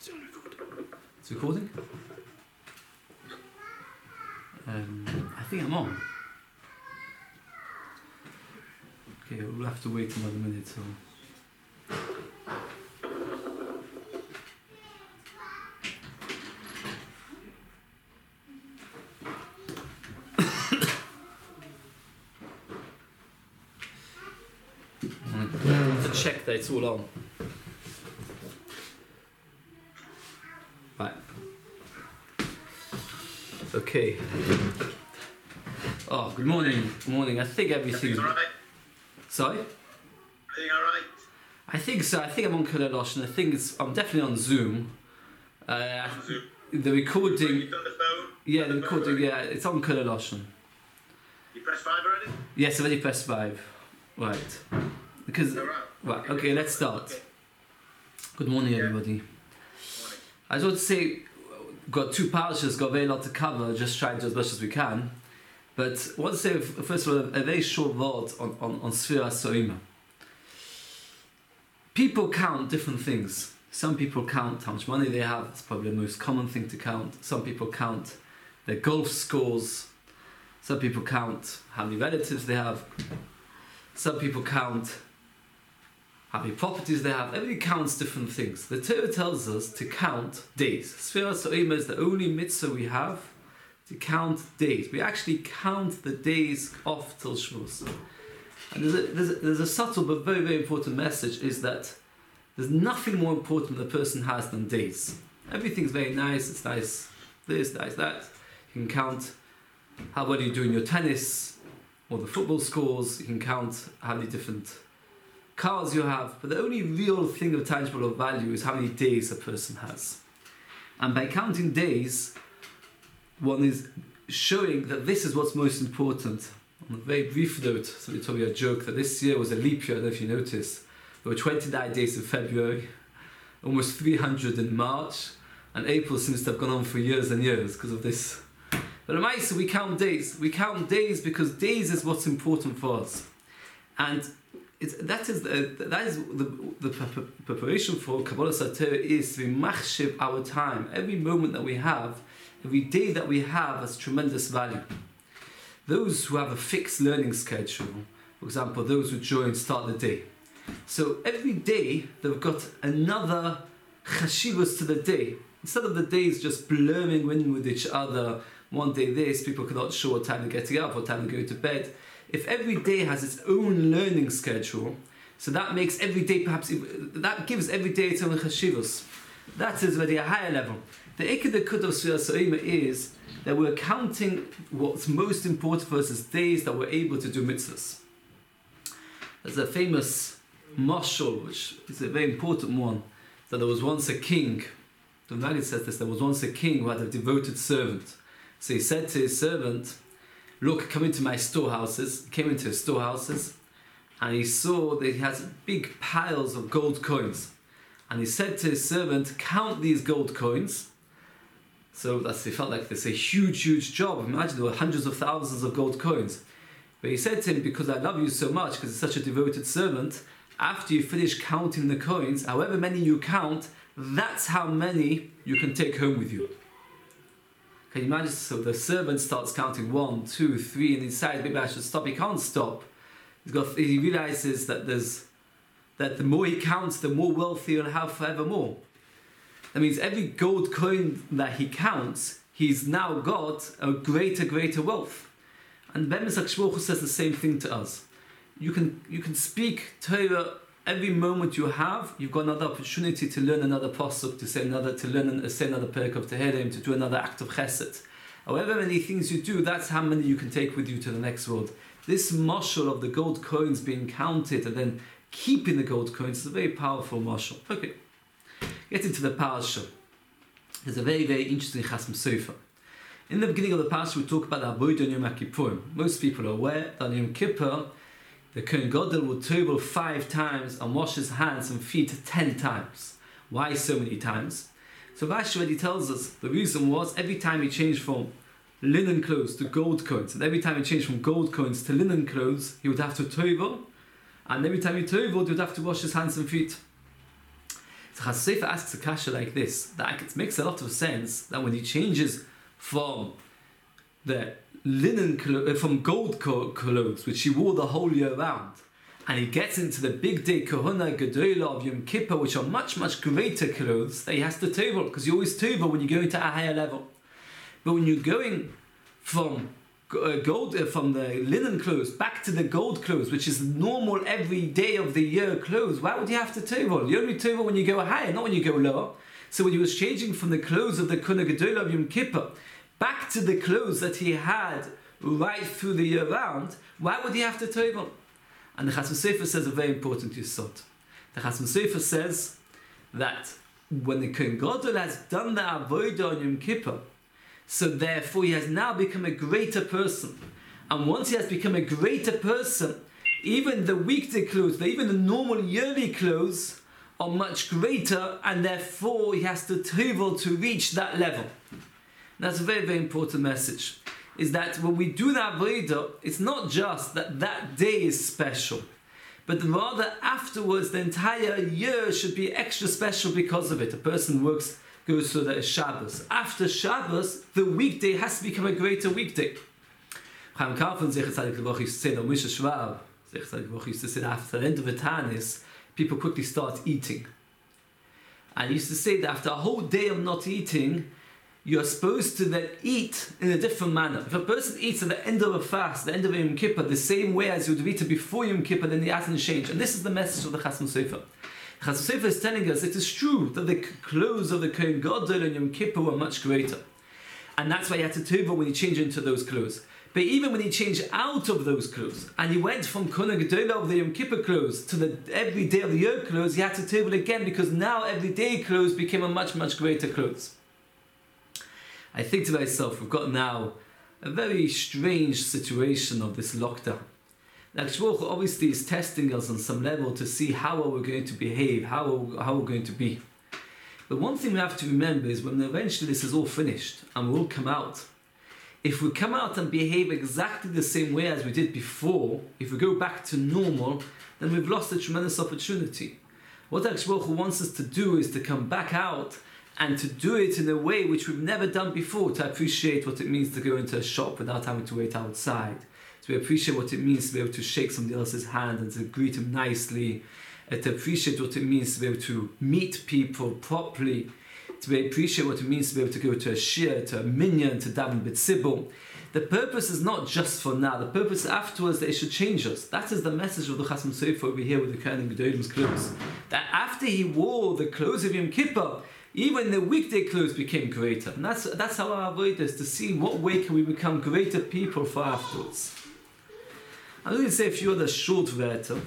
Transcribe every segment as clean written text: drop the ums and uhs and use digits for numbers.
It's recording? I think I'm on. Okay, we'll have to wait another minute or... to check that it's all on. Right. Okay. Oh, good morning. Good morning. I think everything's... Alright? Sorry? Everything alright? I think so. I think I'm on Kol Elosh, and I think I'm definitely on Zoom. On Zoom. The recording... You've done the phone? Yeah, the phone recording, already? yeah, it's on Kol Elosh. You pressed 5 already? Yes, I've already pressed 5. Right. Because... Alright. Right, okay, let's start. Good morning, everybody. Morning. I just want to say, we've got 2 parashas, got very lot to cover, just try to do as much as we can. But I want to say, first of all, a very short word on Sfira Soima. People count different things. Some people count how much money they have, it's probably the most common thing to count. Some people count their golf scores. Some people count how many relatives they have. Some people count how many properties they have. Everybody counts different things. The Torah tells us to count days. Sfira Soima is the only mitzvah we have to count days. We actually count the days off till Shavuos. And there's a subtle but very, very important message, is that there's nothing more important a person has than days. Everything's very nice, it's nice this, nice that. You can count how well you do in your tennis or the football scores, you can count how many different cars you have, but the only real thing of tangible of value is how many days a person has. And by counting days, one is showing that this is what's most important. On a very brief note, somebody told me a joke that this year was a leap year. I don't know if you noticed. There were 29 days in February, almost 300 in March, and April seems to have gone on for years and years because of this. But in Maisa, we count days. We count days because days is what's important for us. And that is the preparation for Kabbalah Satira, is to machshiv our time. Every moment that we have, every day that we have has tremendous value. Those who have a fixed learning schedule, for example, those who start the day. So every day they've got another chashivas to the day. Instead of the days just blurring in with each other, one day this, people cannot show what time they're getting up, what time they're going to bed. If every day has its own learning schedule, so that makes every day that gives every day its own chashivas. That is already a higher level. The Eikad Kut of Sfira Soima is that we're counting what's most important for us as days that we're able to do mitzvahs. There's a famous mashal, which is a very important one, that there was once a king. The Maggid says this, there was once a king who had a devoted servant. So he said to his servant, look, come into my storehouses. He came into his storehouses and he saw that he has big piles of gold coins. And he said to his servant, count these gold coins. So he felt like this a huge job. Imagine there were hundreds of thousands of gold coins. But he said to him, because I love you so much, because you're such a devoted servant, after you finish counting the coins, however many you count, that's how many you can take home with you. Can you imagine? So the servant starts counting 1, 2, 3, and he decides, maybe I should stop. He can't stop. He realizes that the more he counts, the more wealthy he'll have forevermore. That means every gold coin that he counts, he's now got a greater wealth. And Ben Misak Shmuel says the same thing to us. You can speak Torah every moment you have. You've got another opportunity to learn another pasuk, to say another perek of Tehillim, to do another act of chesed. However many things you do, that's how many you can take with you to the next world. This mashal of the gold coins being counted and then keeping the gold coins is a very powerful mashal. Okay. Get into the parasha. There's a very, very interesting Chasam Sofer. In the beginning of the parasha, we talk about the Avodah on Yom Kippurim. Most people are aware that on Yom Kippur, the Kohen Gadol will tovel 5 times and wash his hands and feet 10 times. Why so many times? So Rashi already tells us the reason was every time he changed from linen clothes to gold coins, and every time he changed from gold coins to linen clothes, he would have to tovel, and every time he toveled, he would have to wash his hands and feet. So Chasam Sofer asks a kasha like this, that it makes a lot of sense that when he changes from the from gold clothes, which he wore the whole year round, and he gets into the big day Kahuna Gedola of Yom Kippur, which are much, much greater clothes, that he has to tevel, because you always tevel when you go into a higher level. But when you're going from from the linen clothes back to the gold clothes, which is normal every day of the year clothes, why would you have to tevel? You only tevel when you go higher, not when you go lower. So when he was changing from the clothes of the Kahuna Gedola of Yom Kippur back to the clothes that he had right through the year round, why would he have to tevel? And the Chasam Sofer says a very important yesod. The Chasam Sofer says that when the Kohen Gadol has done the avodah on Yom Kippur, so therefore he has now become a greater person. And once he has become a greater person, even the weekday clothes, even the normal yearly clothes, are much greater, and therefore he has to tevel to reach that level. That's a very, very important message. Is that when we do the avodah, it's not just that that day is special, but rather afterwards the entire year should be extra special because of it. A person goes through the Shabbos. After Shabbos, the weekday has to become a greater weekday. Chaim Kaufman used to say that Moshe Schwab used to say that after the end of the Tanis, people quickly start eating. And he used to say that after a whole day of not eating, you're supposed to then eat in a different manner. If a person eats at the end of a fast, the end of Yom Kippur, the same way as you would have eaten before Yom Kippur, then he hasn't changed. And this is the message of the Chasam Sofer. The Chasam Sofer is telling us it is true that the clothes of the Kohen Gadol and Yom Kippur were much greater. And that's why he had to tevel when he changed into those clothes. But even when he changed out of those clothes, and he went from Kohen Gadol of the Yom Kippur clothes to the everyday of the year clothes, he had to tevel again, because now everyday clothes became a much, much greater clothes. I think to myself, we've got now a very strange situation of this lockdown. Like Shmuel obviously is testing us on some level to see how are we going to behave, how we're going to be. But one thing we have to remember is when eventually this is all finished and we'll come out, if we come out and behave exactly the same way as we did before, if we go back to normal, then we've lost a tremendous opportunity. What HaKadosh wants us to do is to come back out and to do it in a way which we've never done before, to appreciate what it means to go into a shop without having to wait outside, to appreciate what it means to be able to shake somebody else's hand and to greet him nicely, to appreciate what it means to be able to meet people properly, to appreciate what it means to be able to go to a shir, to a minyan, to daven b'tzibur. The purpose is not just for now, the purpose afterwards that it should change us. That is the message of the Chasam Sofer over here with the Kohen Gedolim's clothes. That after he wore the clothes of Yom Kippur, even the weekday clothes became greater. And that's how our avodah is, to see what way can we become greater people for afterwards. I'm going to say a few other short wörter.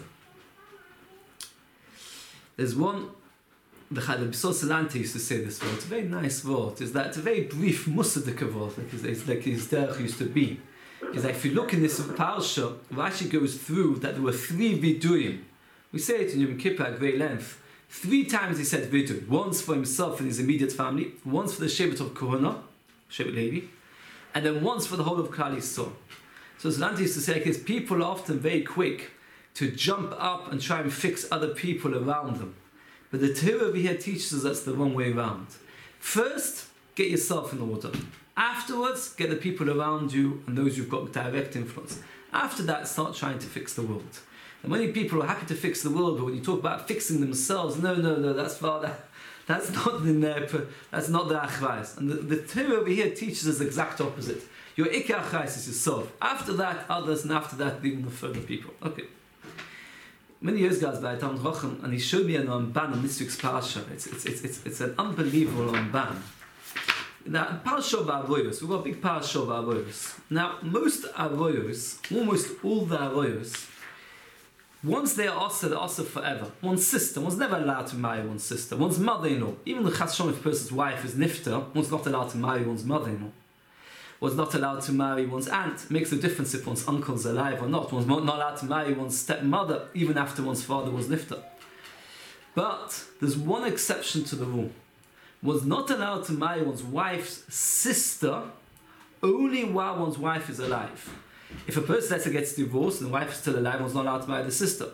There's one, the Bisor Salante used to say this word, it's a very nice word, is that it's a very brief musadika word, like his derech used to be. Is that if you look in this parsha, Rashi goes through that there were 3 viduyim. We say it in Yom Kippur at great length. 3 times he said viduy. Once for himself and his immediate family, once for the Shevet of Kohana, Shevet Levi, and then once for the whole of Klal Yisrael. So Salante used to say, because people are often very quick to jump up and try and fix other people around them. But the Torah over here teaches us that's the wrong way around. First, get yourself in order. Afterwards, get the people around you and those you've got direct influence. After that, start trying to fix the world. And many people are happy to fix the world, but when you talk about fixing themselves, no, that's not in there. That's not the achrais. And the Torah over here teaches us the exact opposite. Your ikar achrais is yourself. After that, others, and after that, even the further people. Okay. Many years ago, I was by Talmud Chacham, and he showed me an Ramban on this week's parsha. It's an unbelievable Ramban. Now, parsha of avodos, we've got a big parsha of avodos. Now, most avodos, almost all the avodos, once they are also, they're also forever. One's sister, one's never allowed to marry one's sister. One's mother-in-law, even the chas shom, if a person's wife is nifta, one's not allowed to marry one's mother-in-law. One's not allowed to marry one's aunt. It makes a difference if one's uncle's alive or not. One's not allowed to marry one's stepmother, even after one's father was nifta. But there's one exception to the rule. One's not allowed to marry one's wife's sister only while one's wife is alive. If a person gets divorced and the wife is still alive, one's not allowed to marry the sister.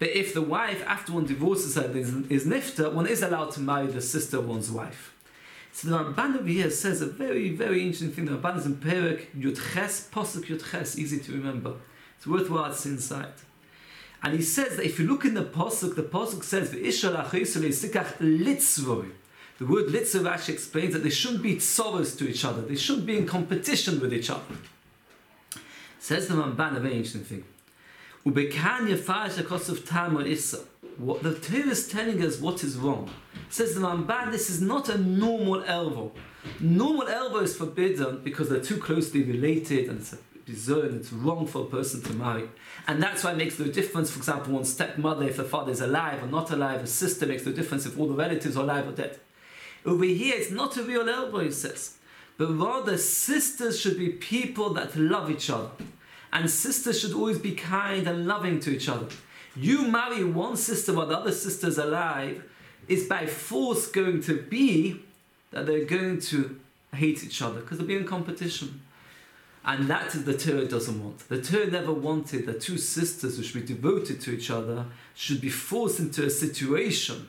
But if the wife, after one divorces her, is nifta, one is allowed to marry the sister of one's wife. So the Ramban over here says a very, very interesting thing. The Ramban is in Perek Yud Ches, Posuk Yud Ches, easy to remember. It's worthwhile to see inside. And he says that if you look in the Posuk says, V'ishal achoisole sikach litzvoi. The word litzvoi actually explains that they shouldn't be tzoros to each other. They shouldn't be in competition with each other. Says the Ramban a very interesting thing. Ubekan yefarish akosov tam or issa. What the Torah is telling us what is wrong. Says the Ramban, this is not a normal elvo. Normal elvo is forbidden because they're too closely related and it's a bizarre, it's wrong for a person to marry. And that's why it makes no difference, for example, one's stepmother, if the father is alive or not alive, a sister makes no difference if all the relatives are alive or dead. Over here, it's not a real elvo, he says. But rather, sisters should be people that love each other. And sisters should always be kind and loving to each other. You marry one sister while the other sister's alive, is by force going to be that they're going to hate each other because they'll be in competition. And that is the Torah doesn't want. The Torah never wanted that two sisters who should be devoted to each other should be forced into a situation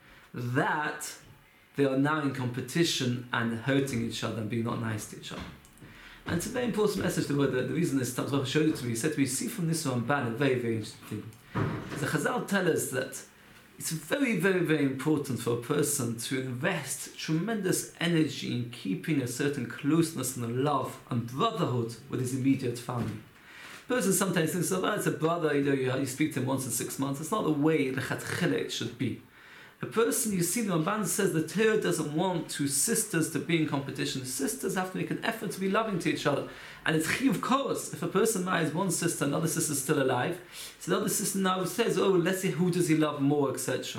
that they are now in competition and hurting each other and being not nice to each other. And it's a very important message. The reason this Tzachor showed it to me, he said to me, see from this Ramban a very, very interesting thing. The Chazal tell us that it's very, very, very important for a person to invest tremendous energy in keeping a certain closeness and love and brotherhood with his immediate family. A person sometimes thinks, oh, well, it's a brother, you speak to him once in 6 months. It's not the way it should be. A person, you see, the Ramban says the Torah doesn't want two sisters to be in competition. The sisters have to make an effort to be loving to each other. And it's chiyuv kos. If a person marries one sister, another sister is still alive, so the other sister now says, oh, let's see who does he love more, etc.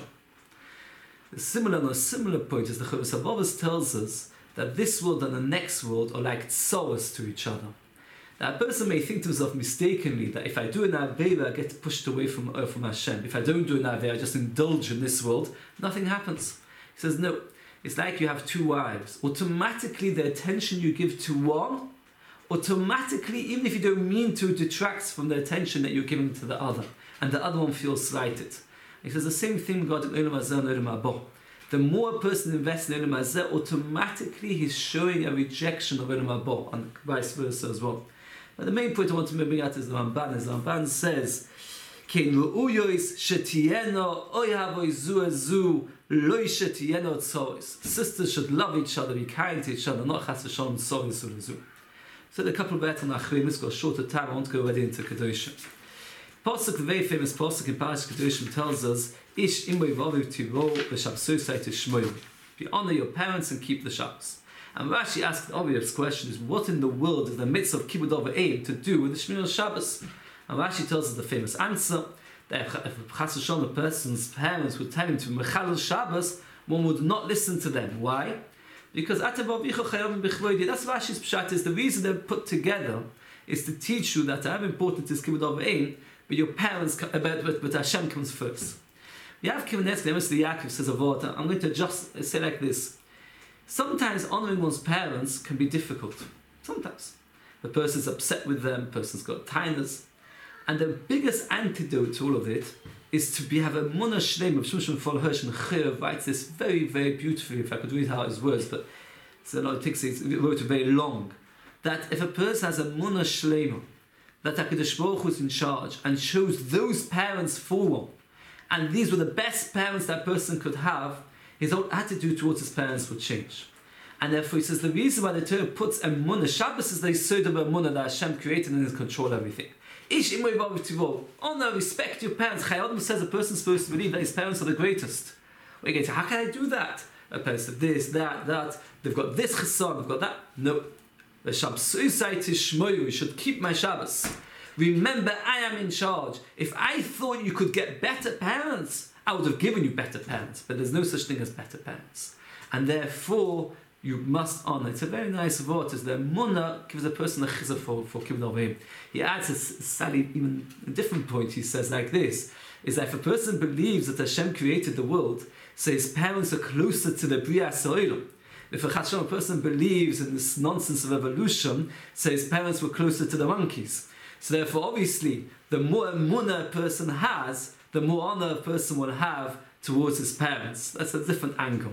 On a similar point is the Chovos HaLevavos tells us that this world and the next world are like tzoros to each other. Now, a person may think to himself mistakenly that if I do an Aveira, I get pushed away from Hashem. If I don't do an Aveira, I just indulge in this world, nothing happens. He says, no, it's like you have two wives. Automatically, the attention you give to one, automatically, even if you don't mean to, detracts from the attention that you're giving to the other. And the other one feels slighted. He says the same thing regarding Olam Hazeh and Olam Haba. The more a person invests in Olam Hazeh, automatically he's showing a rejection of Olam Haba, and vice versa as well. But the main point I want to bring out is the Ramban. As the Ramban says, "Kein ru'uyois shetieno oyhavoi zu zu loy shetieno tzoros." Sisters should love each other, be kind to each other, not chas v'shalom tzoros ulezu. So there are a couple of bets on Achrim. Let's go shorter time. I want to go already into Kedoshim. Pasuk, the very famous pasuk in Parashat Kedoshim, tells us, "Ish imoi vaviv tiro v'shabsosai tishmoyu." Be honor your parents and keep the Shabbos. And Rashi asks the obvious question is, what in the world is the mitzvah of Kibbud Av V'Eim to do with the Shmir Shabbos? And Rashi tells us the famous answer, that if chas v'shalom a person's parents would tell him to Mechalel Shabbos, one would not listen to them. Why? Because that's Rashi's pshat is the reason they're put together is to teach you that how important is Kibbud Av V'Eim, but your parents, but Hashem comes first. We have Kivanetzki, the Yaakov says a word. I'm going to just say like this. Sometimes honoring one's parents can be difficult. Sometimes. The person's upset with them, the person's got tinnitus. And the biggest antidote to all of it is to have a munah shleim of Shimshon Fol Hirsch and Chir writes this very, very beautifully, if I could read out his words, but it wrote very long. That if a person has a munah shleim, that HaKadosh Baruch Hu is in charge and shows those parents forward, and these were the best parents that person could have, his whole attitude towards his parents would change. And therefore he says the reason why the Torah puts emunah, Shabbos is the yesod of emunah that Hashem created and is control everything. Ish imoi vaviv tiro. Honor, respect your parents. Chayei Adam says a person's supposed to believe that his parents are the greatest. We get, how can I do that? A person this, that, they've got this chesed, they've got that. No. The Shabsosai tishmoyu, you should keep my Shabbos. Remember, I am in charge. If I thought you could get better parents, I would have given you better parents, but there's no such thing as better parents. And therefore, you must honor. It's a very nice word, as the emunah gives a person a chizah for Kibbud Av V'Eim. He adds a slightly even a different point. He says like this, is that if a person believes that Hashem created the world, so his parents are closer to the Bria So'ilam. If a person believes in this nonsense of evolution, so his parents were closer to the monkeys. So therefore, obviously, the more emunah a person has, the more honor a person will have towards his parents. That's a different angle.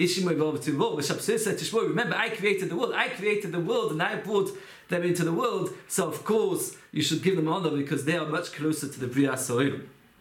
Remember, I created the world and I brought them into the world, so of course you should give them honor because they are much closer to the Brias Olam.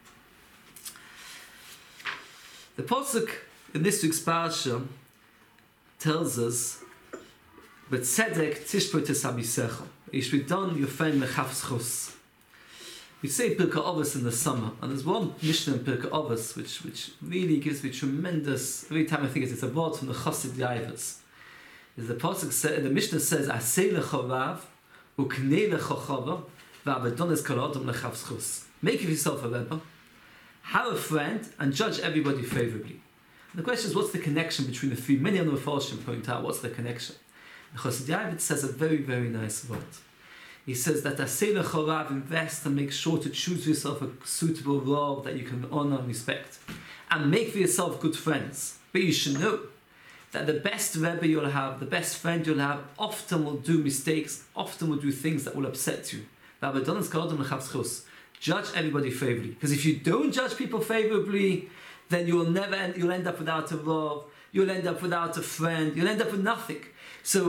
The Pasuk in this week's Parsha tells us, "B'tzedek tishpot es habisecha." You should be done your friend mechafschus. We say Pirkei Avos in the summer, and there's one Mishnah in Pirkei Avos which really gives me tremendous. Every time I think it's a word from the Chassid Yavas. Is the Pasuk says, the Mishnah says, "Asei lechorav uknei lechochava v'abedonis kol adam lechavschus." Make of yourself a rebbe, have a friend, and judge everybody favorably. And the question is, what's the connection between the three? Many of the Mepharshim point out what's the connection. The Chassid Yavas says a very, very nice word. He says that Asei lechorav, invest and make sure to choose for yourself a suitable role that you can honor and respect, and make for yourself good friends. But you should know that the best Rebbe you'll have, the best friend you'll have, often will do mistakes, often will do things that will upset you. Judge everybody favorably. Because if you don't judge people favorably, then you'll end up without a love, you'll end up without a friend, you'll end up with nothing. So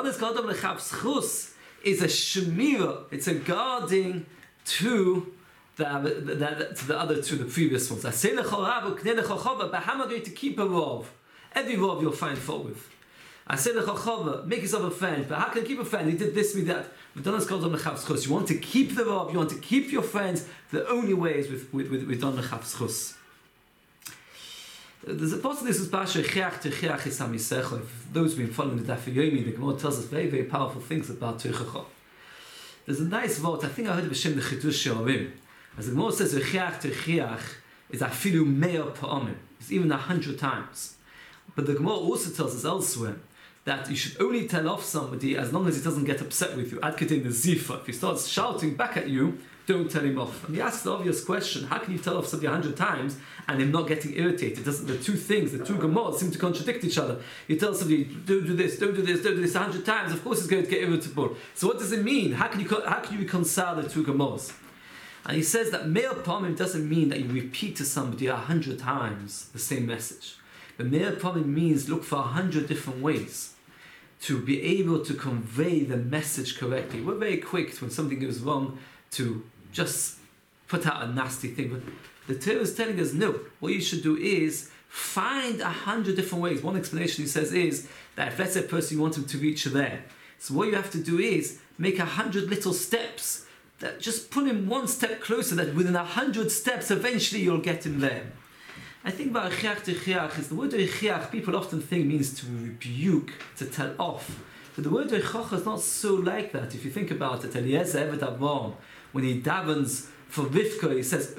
is a shemira, it's a guarding to the other two, the previous ones. But how am I going to keep a rov? Every rov you'll find fault with. Make yourself a friend. But how can I keep a friend? He did this, me that. You want to keep the rov, you want to keep your friends. The only way is with don lechavschus. There's a part of this is Pasha Chiach to Chiach is Hamisecha. Those who've been following the Daf Yomi, the Gemara tells us very, very powerful things about Teichacha. There's a nice word, I think I heard of Hashem the Chidush She'arim. As the Gemara says, Chiach to Chiach is Afilu Meir Pa'amim. It's even 100 times. But the Gemara also tells us elsewhere that you should only tell off somebody as long as he doesn't get upset with you. Adketing the Zifa. If he starts shouting back at you, don't tell him off. And he asks the obvious question, how can you tell off somebody 100 times and him not getting irritated? The two things, the two Gemaras seem to contradict each other. You tell somebody, don't do this, don't do this, don't do this 100 times, of course he's going to get irritable. So what does it mean? How can you reconcile the two Gemaras? And he says that Meir Pamim doesn't mean that you repeat to somebody 100 times the same message. But Meir Pamim means look for 100 different ways to be able to convey the message correctly. We're very quick when something goes wrong to just put out a nasty thing, but the Torah is telling us no. What you should do is find 100 different ways. One explanation he says is that if let's say a person you want him to reach there, so what you have to do is make 100 little steps that just put him one step closer. That within 100 steps, eventually you'll get him there. I think about chiach to chiach is the word chiach. People often think means to rebuke, to tell off. But the word Rechocha is not so like that. If you think about it, Eliezer Eved Avram, when he davens for Rivka, he says,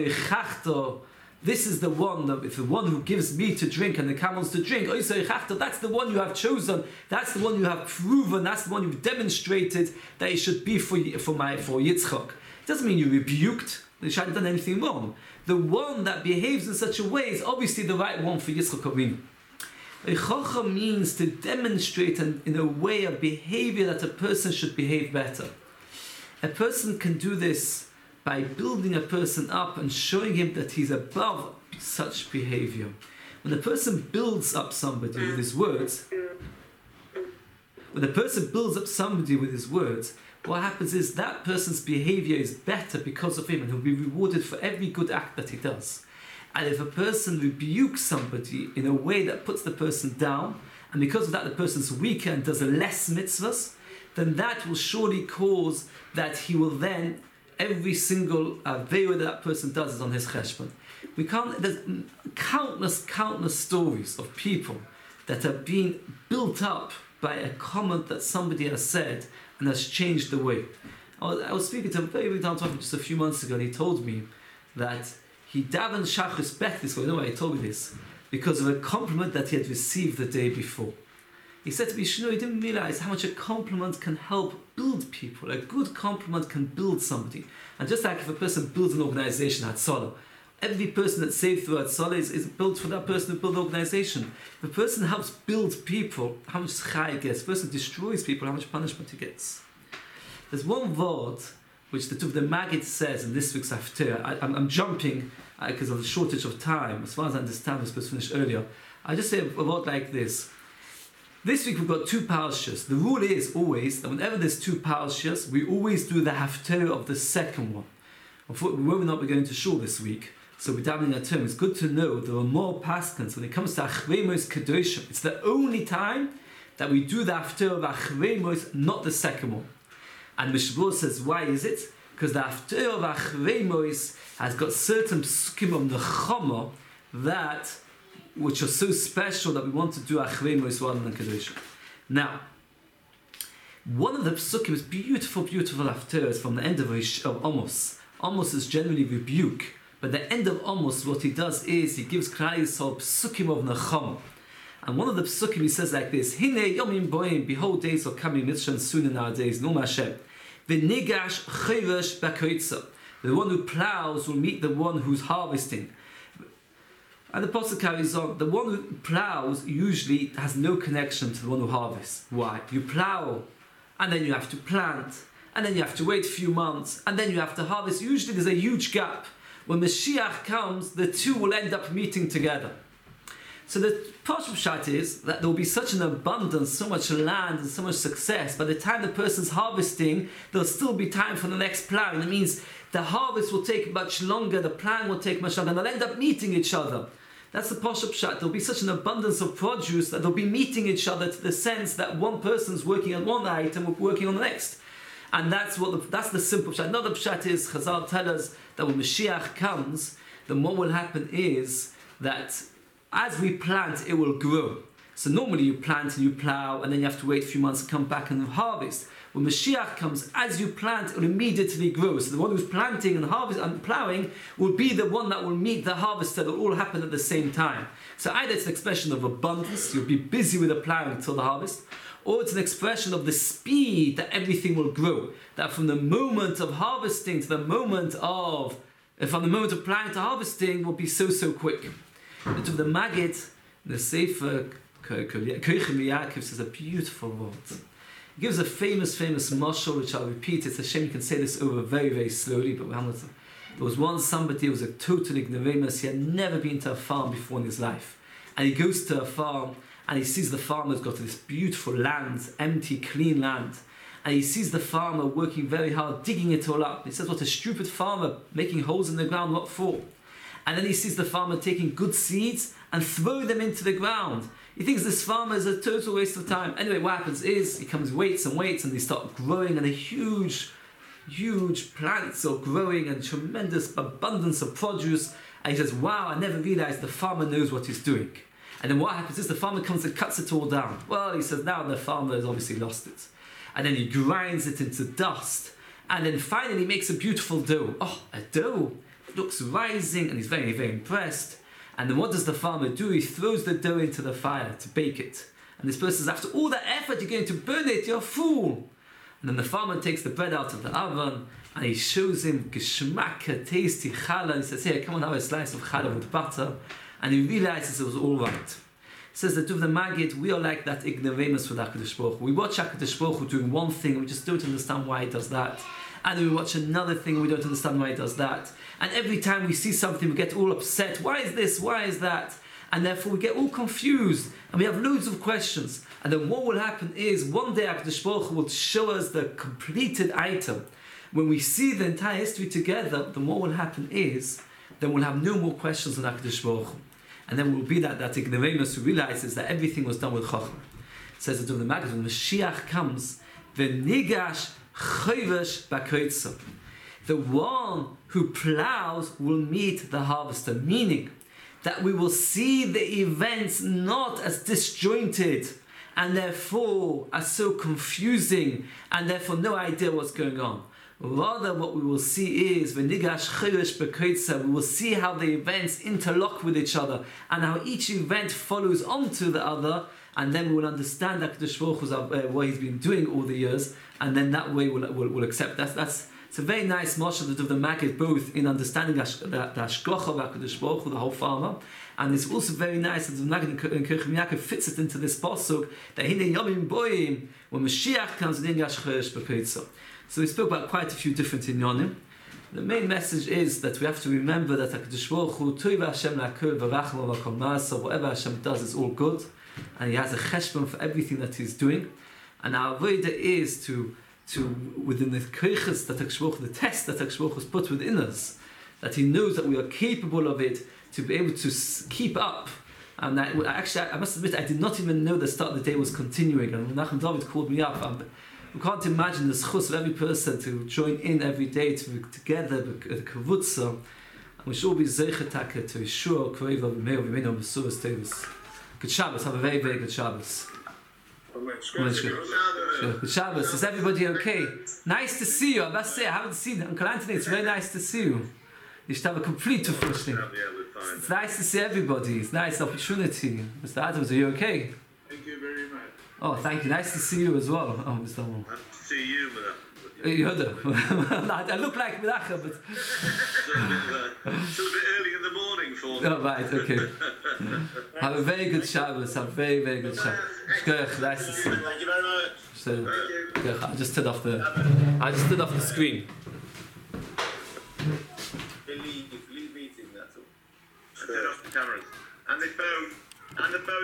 this is the one who gives me to drink and the camels to drink. That's the one you have chosen. That's the one you have proven. That's the one you've demonstrated that it should be for Yitzchak. It doesn't mean you rebuked. They shouldn't have done anything wrong. The one that behaves in such a way is obviously the right one for Yitzchak Avinu. Rechocha means to demonstrate in a way a behavior that a person should behave better. A person can do this by building a person up and showing him that he's above such behavior. When a person builds up somebody with his words, what happens is that person's behavior is better because of him, and he'll be rewarded for every good act that he does. And if a person rebukes somebody in a way that puts the person down, and because of that the person's weaker and does less mitzvahs, then that will surely cause that he will then, every single avera that person does is on his cheshbon. There's countless stories of people that have been built up by a comment that somebody has said and has changed the way. I was speaking to a very big down just a few months ago, and he told me that he davened Shachris Beth this way. You know why he told me this? Because of a compliment that he had received the day before. He said to me, he didn't realize how much a compliment can help build people. A good compliment can build somebody. And just like if a person builds an organization, Hatzalah, every person that's saved through Hatzalah is built for that person to build the organization. If a person helps build people, how much schai he gets. If a person destroys people, how much punishment he gets. There's one word which the Maggid says in this week's Haftarah. I'm jumping because of the shortage of time. As far as I understand, we're supposed to finish earlier. I just say a word like this. This week we've got two parashas. The rule is always that whenever there's two parashas, we always do the Haftarah of the second one. Unfortunately, we will not be going to shul this week, so we're down in that term. It's good to know there are more paskins when it comes to Achremos Kedoshim. It's the only time that we do the Haftarah of Achremos, not the second one. And Mishabur says, why is it? Because the Haftarah of Achremos has got certain psukim of Nechama that which are so special that we want to do Achremos rather than Kedoshim. Now, one of the psukim is beautiful Haftarahs from the end of Amos. Amos is generally rebuke, but the end of Amos, what he does is he gives Klal Yisrael psukim of Nechama. And one of the psukim he says like this: Hine yomim boim, behold days are coming, Mitzvah soon in our days, no Hashem. V'nigash chayresh b'koitza. The one who plows will meet the one who's harvesting. And the pasuk carries on. The one who plows usually has no connection to the one who harvests. Why? You plow, and then you have to plant, and then you have to wait a few months, and then you have to harvest. Usually there's a huge gap. When Mashiach comes, the two will end up meeting together. So the Pashut Pshat is that there will be such an abundance, so much land and so much success. By the time the person's harvesting, there'll still be time for the next plowing. It means the harvest will take much longer, the plowing will take much longer, and they'll end up meeting each other. That's the Pashut Pshat. There'll be such an abundance of produce that they'll be meeting each other to the sense that one person's working on one item, working on the next. And that's the simple Pshat. Another Pshat is, Chazal tell us that when Mashiach comes, then what will happen is that as we plant, it will grow. So normally you plant and you plow, and then you have to wait a few months to come back and harvest. When Mashiach comes, as you plant, it will immediately grow. So the one who's planting and harvest and plowing will be the one that will meet the harvester. It will all happen at the same time. So either it's an expression of abundance, you'll be busy with the plowing until the harvest, or it's an expression of the speed that everything will grow. That from the moment of harvesting to the moment of plowing to harvesting will be so quick. The Maggid, the Sefer Koichem Yaakov, says a beautiful word. He gives a famous mashal, which I'll repeat. It's a shame you can say this over very slowly, but there was once somebody who was a total ignoramus. He had never been to a farm before in his life. And he goes to a farm and he sees the farmer's got this beautiful land, empty, clean land. And he sees the farmer working very hard, digging it all up. He says, what a stupid farmer, making holes in the ground, what for? And then he sees the farmer taking good seeds and throw them into the ground. He thinks this farmer is a total waste of time. Anyway, what happens is he comes, waits, and they start growing, and a huge plants are growing and tremendous abundance of produce. And he says, wow, I never realized the farmer knows what he's doing. And then what happens is the farmer comes and cuts it all down. Well, he says, now the farmer has obviously lost it. And then he grinds it into dust. And then finally makes a beautiful dough. Oh, a dough. Looks rising, and he's very impressed. And then what does the farmer do? He throws the dough into the fire to bake it. And this person says, after all that effort, you're going to burn it, you're a fool. And then the farmer takes the bread out of the oven, and he shows him geschmacka, tasty challah. He says, here, come on, have a slice of challah with butter. And he realizes it was all right. He says that of the Maggid, we are like that ignoramus with HaKadosh Baruch Hu. We watch HaKadosh Baruch Hu doing one thing, and we just don't understand why he does that. And we watch another thing, and we don't understand why he does that. And every time we see something, we get all upset. Why is this? Why is that? And therefore we get all confused. And we have loads of questions. And then what will happen is, one day HaKadosh Baruch Hu will show us the completed item. When we see the entire history together, then what will happen is, then we'll have no more questions on HaKadosh Baruch Hu. And then we'll be that ignoramus who realizes that everything was done with Chacham. It says that in the Maggid, when Mashiach comes, v'nigash chayresh b'koitza. The one who plows will meet the harvester, meaning that we will see the events not as disjointed and therefore as so confusing and therefore no idea what's going on. Rather, what we will see is v'nigash chayresh b'koitza. We will see how the events interlock with each other and how each event follows on to the other, and then we will understand that HaKadosh Baruch Hu's what he's been doing all the years, and then that way we'll accept. It's a very nice mashal of the Maggid, both in understanding the hashgacha of HaKadosh Baruch Hu, the whole farmer, and it's also very nice that the Maggid in Koichem Yaakov fits it into this pasuk that hine yomim boim, when Mashiach comes, v'nigash chayresh b'koitza. So we spoke about quite a few different inyanim. The main message is that we have to remember that HaKadosh Baruch Hu, Toiv Hashem L'Hakol V'Rachmo V'Kol Ma'asav, whatever Hashem does is all good, and He has a cheshbon for everything that He's doing. And our avodah is to within the koiches that HaKadosh Baruch Hu, the test that HaKadosh Baruch Hu has put within us, that He knows that we are capable of it, to be able to keep up. And I must admit, I did not even know the start of the day was continuing. And when Nachum David called me up, we can't imagine the schus of every person to join in every day, to be together, the kavutza. And we should all be zeichetake to Yeshua, Koeva, V'meo, V'meno, V'suras, Tevis. Good Shabbos, have a very, very good Shabbos. Good Shabbos. Is everybody okay? Nice to see you. I must say, I haven't seen Uncle Anthony. It's very nice to see you. You should have a complete refreshing. It's nice to see everybody. It's a nice opportunity. Mr. Adams, are you okay? Thank you very much. Oh, thank you. Nice to see you as well. Oh, Mr. Amon. Nice to see you, I look like Medacha, but... It's a bit early in the morning for me. Oh, right, okay. Have a very good Shabbos. Have a very, very good Shabbos. Shkoyach, nice to see you. Thank you very much. So, I just stood off the screen. Leave meeting, that's all. Turn off the cameras. And the phone.